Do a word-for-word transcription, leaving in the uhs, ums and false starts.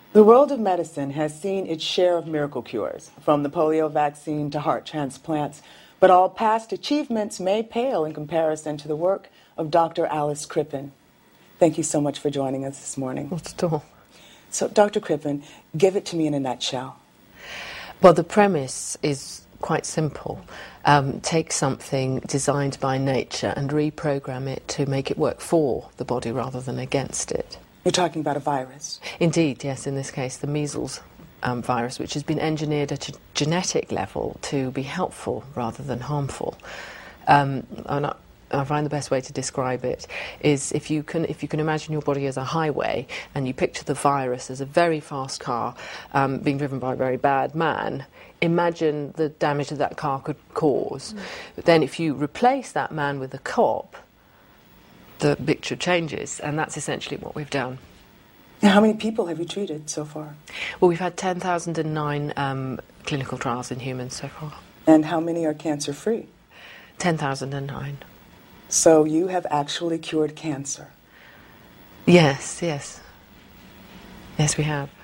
The world of medicine has seen its share of miracle cures, from the polio vaccine to heart transplants, but all past achievements may pale in comparison to the work of Doctor Alice Crippen. Thank you so much for joining us this morning. Not at all. So, Doctor Crippen, give it to me in a nutshell. Well, the premise is quite simple. Um, take something designed by nature and reprogram it to make it work for the body rather than against it. You're talking about a virus? Indeed, yes, in this case the measles um, virus, which has been engineered at a genetic level to be helpful rather than harmful. Um, and I, I find the best way to describe it is if you can if you can imagine your body as a highway and you picture the virus as a very fast car um, being driven by a very bad man, imagine the damage that that car could cause. Mm. But then if you replace that man with a cop, the picture changes, and that's essentially what we've done. Now, how many people have you treated so far? Well, we've had ten thousand nine um, clinical trials in humans so far. And how many are cancer-free? ten thousand nine. So you have actually cured cancer? Yes, yes. Yes, we have.